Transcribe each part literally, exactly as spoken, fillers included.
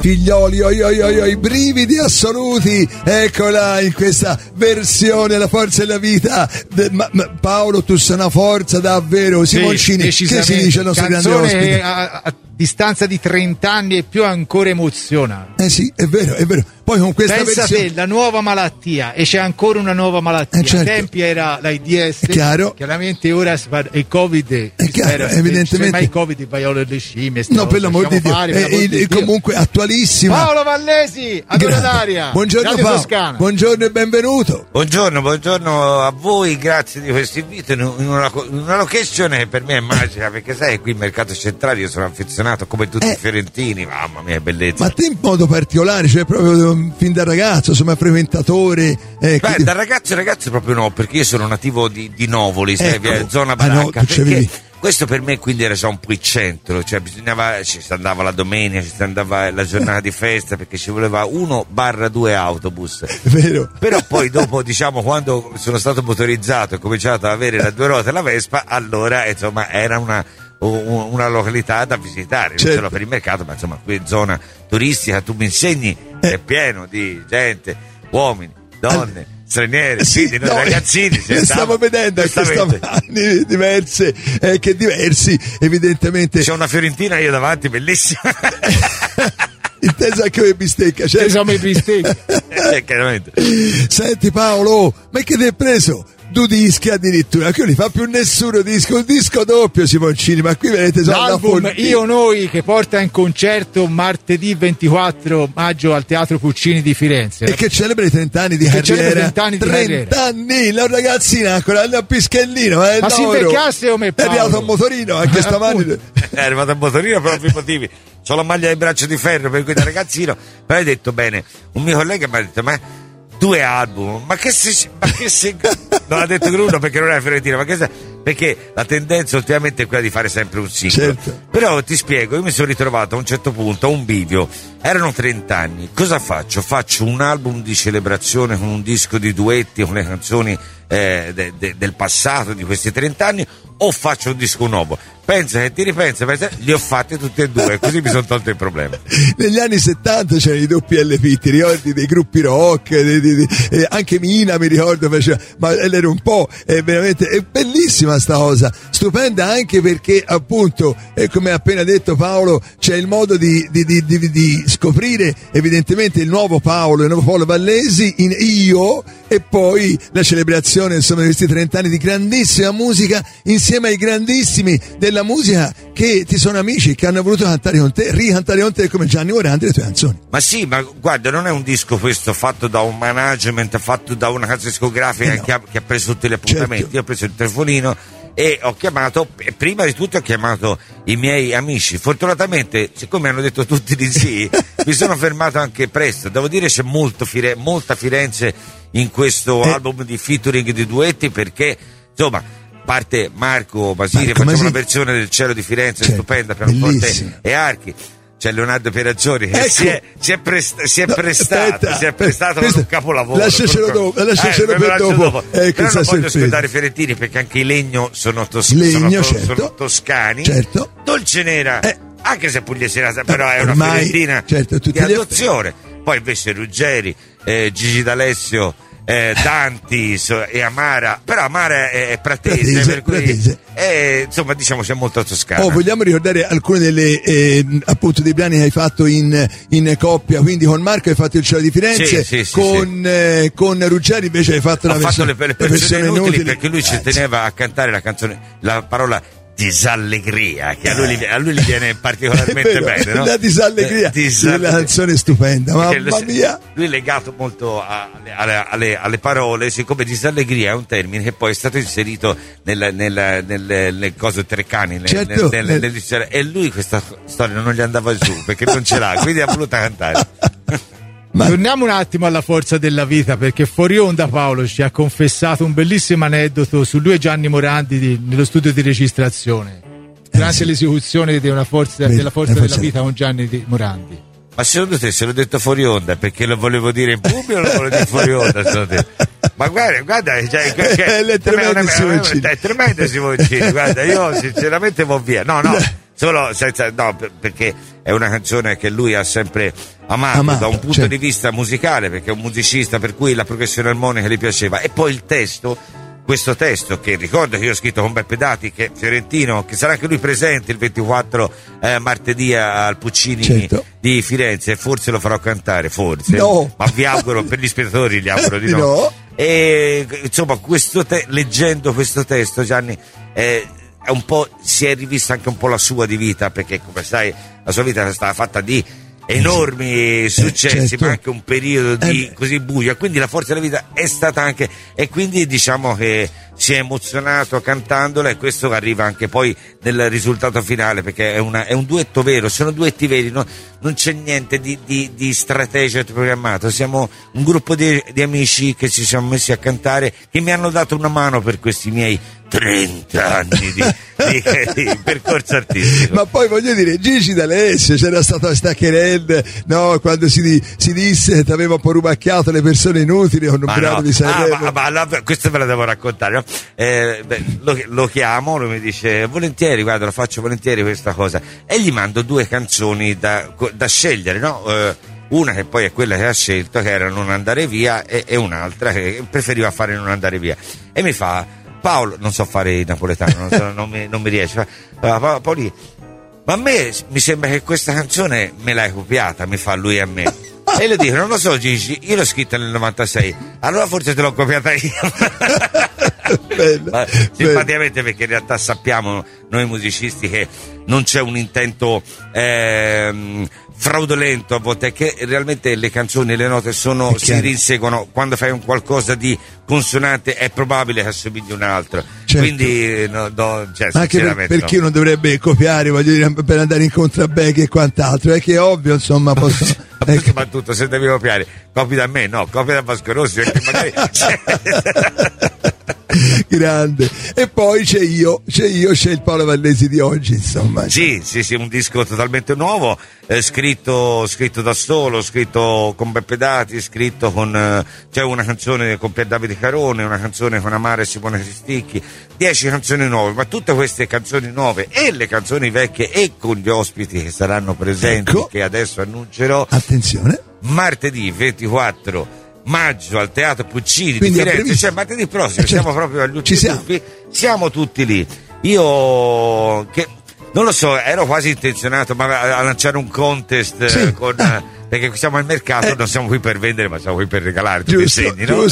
figlioli, oi oi oi oi, brividi assoluti, eccola in questa versione La forza della vita. De, ma, ma, Paolo, tu sei una forza davvero. Simoncini, sì, che si dice il nostro grande ospite? A, a distanza di trenta anni e più ancora emoziona. Eh sì, è vero, è vero. Poi con questa pensa versione... te, la nuova malattia, e c'è ancora una nuova malattia. Eh certo. Ai tempi era l'AIDS, è chiaro. Chiaramente ora si parla, il Covid è chiaro, spera, evidentemente. Ma il Covid il vaiolo delle scimmie. No, per l'amor di Dio, fare, è, è, è comunque attualissima. Paolo Vallesi, adoro d'aria. Buongiorno Radio Paolo. Toscana. Buongiorno e benvenuto. Buongiorno, buongiorno a voi, grazie di questo invito in una, in una location che per me è magica, perché sai, qui in Mercato Centrale io sono affezionato come tutti eh. i fiorentini, mamma mia, bellezza. Ma te in modo particolare, cioè proprio fin da ragazzo, insomma, frequentatore. Eh, Beh, che... da ragazzo ragazzo proprio no, perché io sono nativo di, di Novoli, ecco. sai, zona Baracca, ah, no, perché questo per me quindi era già un po' il centro, cioè bisognava, ci si andava la domenica, ci si andava la giornata di festa, perché ci voleva uno barra due autobus. Vero. Però poi dopo, diciamo, quando sono stato motorizzato e ho cominciato ad avere la due ruote e la Vespa, allora insomma era una una località da visitare, non certo. solo per il mercato, ma insomma qui è zona turistica, tu mi insegni, eh. è pieno di gente, uomini, donne, All... stranieri, sì, quindi noi no, ragazzini eh, stiamo vedendo a questi anni diverse, eh, che diversi evidentemente. C'è una fiorentina io davanti, bellissima. Intesa anche come bistecca, cioè... Intesa come bistecca. eh, chiaramente. Senti Paolo, ma che ti hai preso? Due dischi addirittura, che non li fa più nessuno disco, un disco doppio Simoncini, ma qui vedete sono l'album Io Noi, che porta in concerto martedì ventiquattro maggio al Teatro Puccini di Firenze e che celebra i trenta anni di che carriera. trenta anni di trenta carriera. anni, la ragazzina ancora al pischellino, eh, ma si invecchiasse come Paolo. È arrivato a motorino anche stamani. È arrivato a motorino per ovvi motivi. C'ho la maglia di braccio di ferro, per cui da ragazzino. Poi hai detto bene, un mio collega mi ha detto ma due album, ma che se, ma che se non ha detto Bruno perché non era Fiorentina, ma che se, perché la tendenza ultimamente è quella di fare sempre un singolo. Certo. Però ti spiego, io mi sono ritrovato a un certo punto a un bivio, erano trenta anni, cosa faccio? Faccio un album di celebrazione con un disco di duetti con le canzoni eh, de, de, del passato di questi trenta anni, o faccio un disco nuovo? Pensa che ti ripensa, pensa, li ho fatti tutti e due, così mi sono tolto il problema. Negli anni settanta c'erano i doppi L P, ti ricordi dei gruppi rock, di, di, di, eh, anche Mina mi ricordo faceva, ma era un po', è veramente, è bellissima sta cosa, stupenda anche perché appunto, eh, come ha appena detto Paolo, c'è il modo di, di, di, di, di scoprire evidentemente il nuovo Paolo, il nuovo Paolo Vallesi in Io, e poi la celebrazione insomma di questi trenta anni di grandissima musica insieme ai grandissimi della la musica che ti sono amici, che hanno voluto cantare con te, ricantare con te come Gianni Morandi le tue canzoni. Ma sì, ma guarda, non è un disco questo fatto da un management, fatto da una casa discografica eh no. che, ha, che ha preso tutti gli appuntamenti. Certo. Io ho preso il telefonino e ho chiamato, prima di tutto ho chiamato i miei amici. Fortunatamente, siccome hanno detto tutti di sì, mi sono fermato anche presto. Devo dire c'è molto Fire- molta Firenze in questo eh. album di featuring di duetti, perché insomma parte Marco Basile, facciamo Masini. Una versione del Cielo di Firenze, certo, stupenda, pianoforte e archi. C'è Leonardo Perazzoni che ecco. si è, si è, prest- si è no, prestato, aspetta, si è prestato con un capolavoro. Lasciacelo dopo, lasciacelo eh, per dopo. dopo. Eh, Però non voglio scordare i fiorentini, perché anche i Legno sono, tos- Legno, sono, to- certo. sono toscani. Certo. Dolce Nera, eh. anche se pugliese, però è ormai, una fiorentina certo, di adozione. Poi invece Ruggeri, eh, Gigi D'Alessio, Eh, Danti so, e Amara, però Amara è, è pratese, pratese, per cui pratese. È, insomma diciamo c'è molto toscana. Oh, vogliamo ricordare alcune delle eh, appunto dei brani che hai fatto in, in coppia, quindi con Marco hai fatto il Cielo di Firenze, sì, sì, con, sì. Eh, con Ruggeri invece hai fatto Ho una fatto versione, le, le persone inutili, inutili perché lui ci eh, teneva a cantare la canzone, la parola disallegria, che a lui, a lui gli viene particolarmente vero, bene, no? La disallegria, disallegria. La canzone stupenda, mamma mia. Lui è legato molto a, alle, alle, alle parole, siccome disallegria è un termine che poi è stato inserito nel, nel, nel, nelle cose Treccani, nel, certo, nel, nel, nel, nel, e lui questa storia non gli andava giù perché non ce l'ha, quindi ha voluto cantare. Ma... Torniamo un attimo alla forza della vita, perché fuori onda Paolo ci ha confessato un bellissimo aneddoto su lui e Gianni Morandi di, nello studio di registrazione durante eh, sì. l'esecuzione di una forza, della forza della forza. vita con Gianni di Morandi. Ma secondo te se l'ho detto fuori onda perché lo volevo dire in pubblico o lo volevo dire fuori onda? Te? Ma guarda, guarda, cioè, che, è tremendo Simoncini, è tremendo Simoncini, guarda, io sinceramente vo' via. No, no, solo senza, no, perché è una canzone che lui ha sempre amato, amato da un punto certo. di vista musicale, perché è un musicista per cui la progressione armonica gli piaceva, e poi il testo, questo testo che ricordo che io ho scritto con Beppe Dati, che è fiorentino, che sarà anche lui presente il ventiquattro eh, martedì al Puccini certo. di Firenze, forse lo farò cantare, forse, no. ma vi auguro, per gli spettatori gli auguro di no, no. E insomma questo te- leggendo questo testo, Gianni, eh, è un po', si è rivista anche un po' la sua di vita, perché come sai la sua vita è stata fatta di enormi successi, eh, certo. ma anche un periodo di eh, così buio, quindi la forza della vita è stata anche, e quindi diciamo che si è emozionato cantandola, e questo arriva anche poi nel risultato finale, perché è, una, è un duetto vero, sono duetti veri, no? Non c'è niente di, di, di strategia programmato, siamo un gruppo di, di amici che ci siamo messi a cantare, che mi hanno dato una mano per questi miei trenta anni di, di, di percorso artistico. Ma poi voglio dire, Gigi D'Alessio, c'era stato a Staccherel, no, quando si, si disse che ti aveva un po' rubacchiato le persone inutili con un brano no. di Sanremo. Ah, ma, ma, ma questo ve la devo raccontare, no? eh, beh, lo, lo chiamo, lui mi dice volentieri, guarda, lo faccio volentieri questa cosa, e gli mando due canzoni da, da scegliere, no? Eh, una che poi è quella che ha scelto, che era Non andare via, e, e un'altra che preferiva fare Non andare via, e mi fa: Paolo, non so fare il napoletano, non, so, non, mi, non mi riesce. Pa, pa, Paoli, ma a me mi sembra che questa canzone me l'hai copiata, mi fa lui a me. E le dico: non lo so Gigi, io l'ho scritta nel novantasei, allora forse te l'ho copiata io. Bello, ma, simpaticamente, perché in realtà sappiamo noi musicisti che non c'è un intento ehm, fraudolento a volte, è che realmente le canzoni, le note sono, si rinseguono. Quando fai un qualcosa di consonante è probabile che assomigli a un altro, certo. quindi no, no, cioè, anche per, perché no. uno dovrebbe copiare, voglio dire, per andare in contrabbag e quant'altro, è che è ovvio, insomma, posso perché ma tutto, se devi copiare, copi da me, no, copi da Vasco Rossi, perché magari grande. E poi c'è io, c'è io, c'è il Paolo Vallesi di oggi, insomma. Sì, sì, sì, un disco totalmente nuovo, eh, scritto, scritto da solo, scritto con Beppe Dati, scritto con, eh, c'è una canzone con Pier Davide Carone, una canzone con Amara e Simone Cristicchi, dieci canzoni nuove, ma tutte queste canzoni nuove e le canzoni vecchie e con gli ospiti che saranno presenti, ecco, che adesso annuncerò. Attenzione. Martedì ventiquattro maggio al Teatro Puccini Quindi di Firenze, cioè martedì prossimo, eh, certo. siamo proprio agli ultimi siamo. tuffi, siamo tutti lì. Io che non lo so, ero quasi intenzionato ma a lanciare un contest, sì. eh, con, eh. perché siamo al mercato, eh. non siamo qui per vendere, ma siamo qui per regalare, tu giusto, mi segni, no?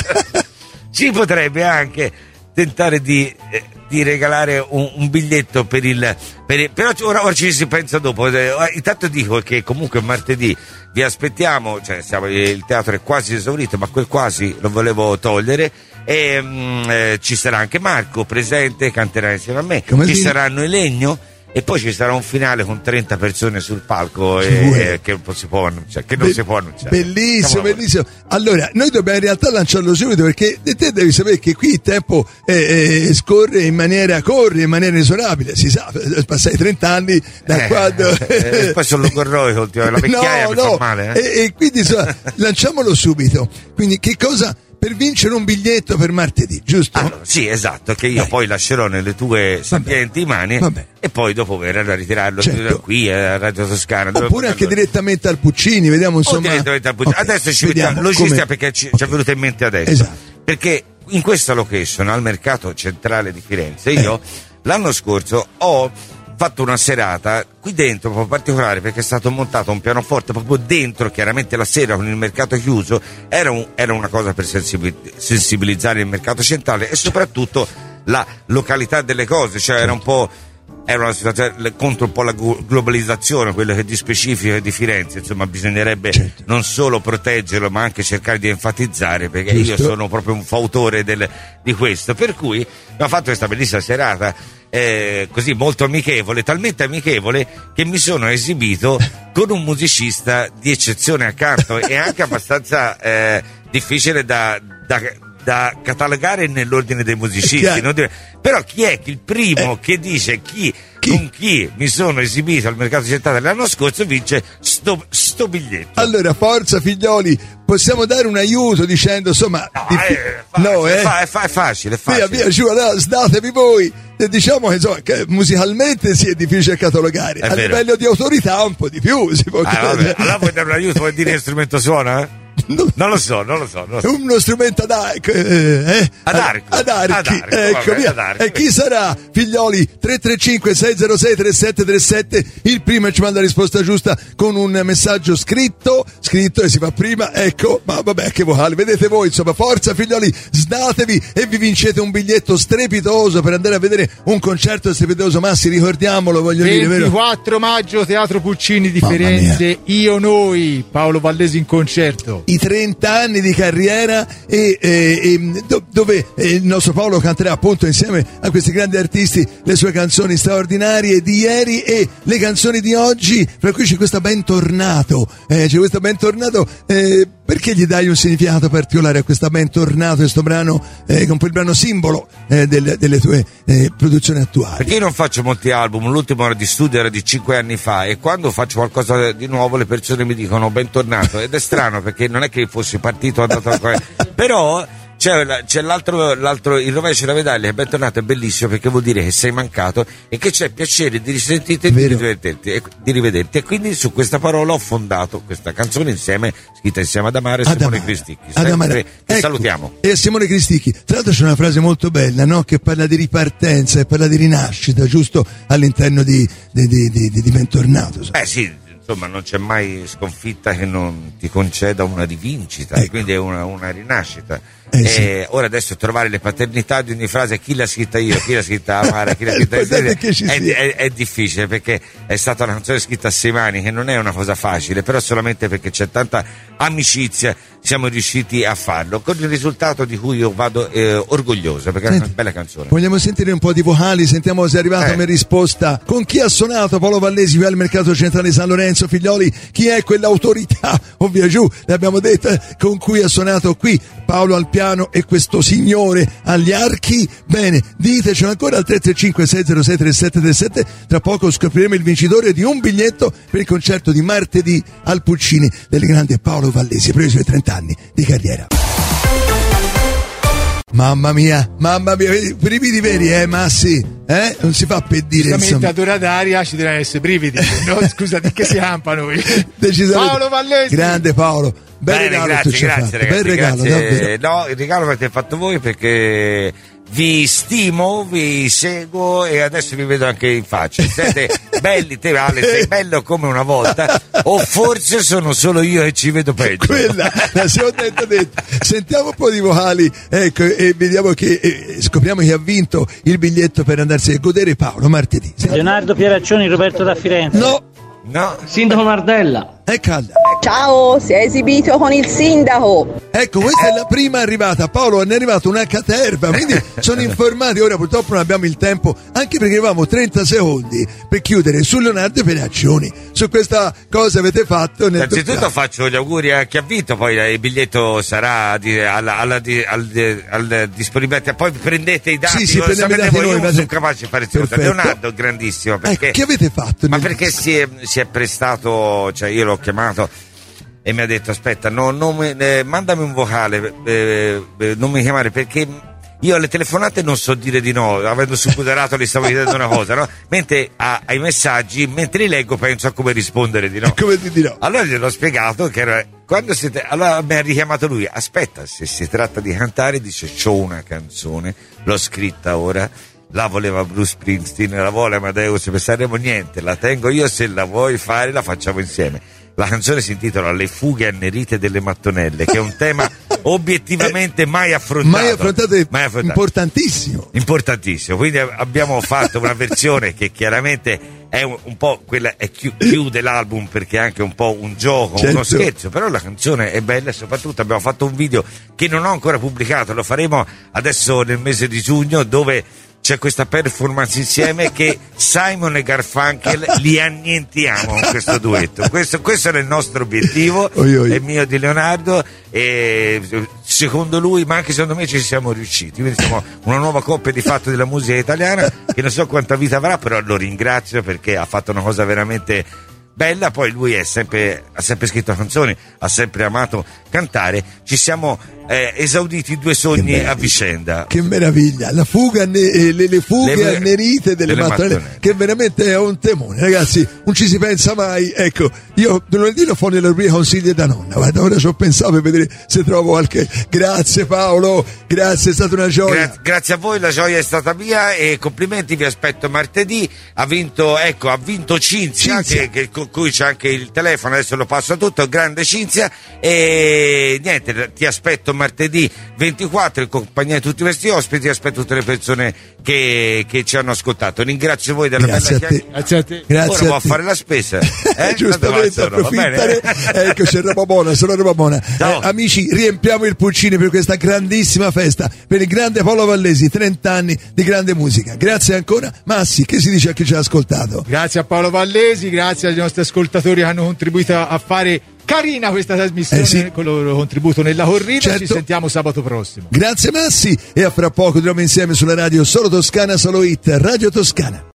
Ci potrebbe anche tentare di, eh, di regalare un, un biglietto per il, per il però ora, ora ci si pensa dopo. Eh, intanto dico che comunque martedì vi aspettiamo, cioè siamo, il teatro è quasi esaurito, ma quel quasi lo volevo togliere, e mh, eh, ci sarà anche Marco presente, canterà insieme a me. Come ci si... saranno Elegno, e poi ci sarà un finale con trenta persone sul palco e, e che, non si può annunciare, che non Be- si può annunciare. Bellissimo, bellissimo. Allora, noi dobbiamo in realtà lanciarlo subito, perché te devi sapere che qui il tempo eh, eh, scorre in maniera, corre in maniera inesorabile, si sa, passai trenta anni da eh, quando... Eh, poi sono logorroico, la vecchiaia no, mi no. fa male. Eh. E, e quindi insomma, lanciamolo subito. Quindi che cosa... Per vincere un biglietto per martedì, giusto? Allora, sì, esatto, che io Dai. poi lascerò nelle tue sapienti mani. Vabbè. E poi dopo verranno a ritirarlo, certo, qui a Radio Toscana. Oppure anche allora. direttamente al Puccini, vediamo insomma. O direttamente al Puccini. Okay. Adesso ci vediamo mettiamo logistica, come... perché ci, okay. ci è venuto in mente adesso. Esatto. Perché in questa location, al mercato centrale di Firenze, io eh. l'anno scorso ho fatto una serata qui dentro un po' particolare, perché è stato montato un pianoforte proprio dentro, chiaramente la sera con il mercato chiuso, era, un, era una cosa per sensibilizzare il mercato centrale e soprattutto la località delle cose, cioè era un po', era una situazione contro un po' la globalizzazione, quello che di specifico è di Firenze, insomma bisognerebbe certo. non solo proteggerlo ma anche cercare di enfatizzare, perché Giusto. io sono proprio un fautore del, di questo, per cui abbiamo fatto questa bellissima serata, eh, così molto amichevole, talmente amichevole che mi sono esibito con un musicista di eccezione accanto e anche abbastanza eh, difficile da, da da catalogare nell'ordine dei musicisti, non deve... però chi è il primo eh. che dice chi, chi con chi mi sono esibito al Mercato Centrale l'anno scorso vince sto, sto biglietto. Allora forza figlioli, possiamo dare un aiuto dicendo insomma no, di... è, facile, no, eh? è, fa- è, fa- è facile, è facile. Via, via, giù, allora, sdatevi voi. E diciamo che, insomma, che musicalmente sì è difficile catalogare, è a vero. livello di autorità un po' di più si può ah, vabbè. Allora vuoi dare un aiuto, vuoi dire che strumento suona? Eh? Non lo so, non lo so. Non lo so. Uno strumento ad arco, eh? ad arco, ad archi, ad arco, ecco, vabbè, via. ad arco. E chi sarà, figlioli? tre tre cinque sei zero sei tre sette tre sette, il primo ci manda la risposta giusta con un messaggio scritto, scritto e si fa prima, ecco, ma vabbè che vocale, vedete voi, insomma, forza figlioli, sdatevi e vi vincete un biglietto strepitoso per andare a vedere un concerto strepitoso, Massi, ricordiamolo, voglio dire, vero? ventiquattro maggio, Teatro Puccini di Firenze, Io Noi, Paolo Vallesi in concerto. I trenta anni di carriera e, e, e do, dove il nostro Paolo canterà appunto insieme a questi grandi artisti le sue canzoni straordinarie di ieri e le canzoni di oggi, fra cui c'è questa Bentornato, eh, c'è questa Bentornato, eh, perché gli dai un significato particolare a questa Bentornato, questo brano, eh, che è un po' il brano simbolo eh, delle, delle tue eh, produzioni attuali? Perché io non faccio molti album, l'ultimo era di studio, era di cinque anni fa, e quando faccio qualcosa di nuovo le persone mi dicono bentornato, ed è strano perché non è che fossi partito andato a... però c'è, c'è l'altro, l'altro, il rovescio della medaglia, che bentornato è bellissimo perché vuol dire che sei mancato e che c'è piacere di risentirti e di rivederti, e di rivederti, e quindi su questa parola ho fondato questa canzone insieme, scritta insieme ad Amare e ad Simone Amare, Cristicchi, ad Amare. che Ecco, salutiamo. E a Simone Cristicchi, tra l'altro c'è una frase molto bella, no? Che parla di ripartenza e parla di rinascita, giusto all'interno di, di, di, di, di Bentornato. Eh sì, insomma non c'è mai sconfitta che non ti conceda una rivincita, ecco. Quindi è una, una rinascita. Eh, e sì. Ora adesso trovare le paternità di ogni frase, chi l'ha scritta io, chi l'ha scritta Amara, chi l'ha scritta io, è, è, è difficile perché è stata una canzone scritta a sei mani, che non è una cosa facile, però solamente perché c'è tanta amicizia siamo riusciti a farlo, con il risultato di cui io vado eh, orgoglioso, perché Senti, è una bella canzone. Vogliamo sentire un po' di vocali, sentiamo se è arrivata eh. una risposta. Con chi ha suonato Paolo Vallesi qui al Mercato Centrale di San Lorenzo, figlioli? Chi è quell'autorità, o via giù, l'abbiamo detta, con cui ha suonato qui Paolo al piano e questo signore agli archi? Bene, ditecelo ancora al tre tre cinque sei zero sei tre sette tre sette. Tra poco scopriremo il vincitore di un biglietto per il concerto di martedì al Puccini del grande Paolo Vallesi per i suoi trenta anni di carriera. Mamma mia, mamma mia, brividi veri, eh, Massi? Eh? Non si fa per dire, insomma. Ad ora d'aria ci devono essere brividi, no? Scusate, che si campa noi. Paolo Vallesi. Grande Paolo. Bel Bene, regalo, grazie, grazie, ragazzi, bel regalo, grazie. davvero. No, il regalo l'avete fatto voi perché vi stimo, vi seguo e adesso vi vedo anche in faccia. Siete belli, te Ale, sei bello come una volta, o forse sono solo io e ci vedo peggio. Quella, la siamo detto, detto. Sentiamo un po' di vocali, ecco, e vediamo che eh, scopriamo chi ha vinto il biglietto per andarsi a godere Paolo martedì. Leonardo Pieraccioni, Roberto da Firenze. No. No. Sindaco Nardella. È calda. Ciao, si è esibito con il sindaco. Ecco, questa è la prima arrivata. Paolo, ne è arrivata una caterva, quindi sono informati. Ora purtroppo non abbiamo il tempo, anche perché avevamo trenta secondi per chiudere su Leonardo Pieraccioni. Su questa cosa avete fatto. Innanzitutto faccio gli auguri a chi ha vinto, poi il biglietto sarà di, alla, alla, di, al, al disponibile. Poi prendete i dati, sì, sì, lo sapete voi, io non sono capace di fare queste cose. Leonardo è grandissimo. Perché, ecco, che avete fatto? Ma perché si è, si è prestato, cioè io l'ho chiamato e mi ha detto aspetta, no, non mi, eh, mandami un vocale, eh, eh, non mi chiamare perché io alle telefonate non so dire di no, avendo superato le stavo chiedendo una cosa, no? Mentre a, ai messaggi, mentre li leggo penso a come rispondere di no. Come di no? Allora gli ho spiegato che era, quando siete, allora mi ha richiamato lui, aspetta, se si tratta di cantare, dice c'ho una canzone, l'ho scritta ora, la voleva Bruce Springsteen, la vuole Amadeus per Sanremo, niente, la tengo io, se la vuoi fare la facciamo insieme. La canzone si intitola Le fughe annerite delle mattonelle, che è un tema obiettivamente mai affrontato. Mai affrontato, mai affrontato. Importantissimo. Importantissimo. Quindi abbiamo fatto una versione che chiaramente è un, un po' quella, è chi, chiude l'album perché è anche un po' un gioco, certo. Uno scherzo, però la canzone è bella e soprattutto abbiamo fatto un video che non ho ancora pubblicato, lo faremo adesso nel mese di giugno, dove c'è questa performance insieme che Simon e Garfunkel li annientiamo in questo duetto. Questo, questo era il nostro obiettivo, oi, oi. è mio di Leonardo, e secondo lui, ma anche secondo me ci siamo riusciti. Quindi siamo una nuova coppia di fatto della musica italiana che non so quanta vita avrà, però lo ringrazio perché ha fatto una cosa veramente bella. Poi lui è sempre, ha sempre scritto canzoni, ha sempre amato cantare. Ci siamo eh, esauditi due sogni a vicenda. Che meraviglia, la fuga ne, le, le fughe Le- annerite delle, delle mattonelle, mattonelle. che veramente è un temone, ragazzi, non ci si pensa mai. Ecco, io lunedì lo fo nella rubrica consigli da nonna, guarda, ora ci ho pensato per vedere se trovo qualche. Grazie Paolo, grazie, è stata una gioia. Gra- grazie a voi, la gioia è stata mia e complimenti, vi aspetto martedì. Ha vinto, ecco, ha vinto Cinzia, Cinzia. Che, che, con cui c'è anche il telefono, adesso lo passo tutto, grande Cinzia, e niente, ti aspetto martedì ventiquattro in compagnia di tutti questi ospiti, aspetto tutte le persone che, che ci hanno ascoltato. Ringrazio voi della Grazie bella a te. chiacchierata. Grazie a te. Grazie Ora vado a a te. fare la spesa, eh? Giustamente, Tanto va, va bene? approfittare. Ecco, c'è roba buona, sono roba buona. Ciao. Eh, amici, riempiamo il pulcino per questa grandissima festa, per il grande Paolo Vallesi, trenta anni di grande musica. Grazie ancora. Massi, che si dice a chi ci ha ascoltato? Grazie a Paolo Vallesi, grazie ai nostri ascoltatori che hanno contribuito a fare carina questa trasmissione Eh sì. con il loro contributo nella corrida. Certo. Ci sentiamo sabato prossimo. Grazie Massi, e a fra poco troviamo insieme sulla radio Solo Toscana, Solo Hit, Radio Toscana.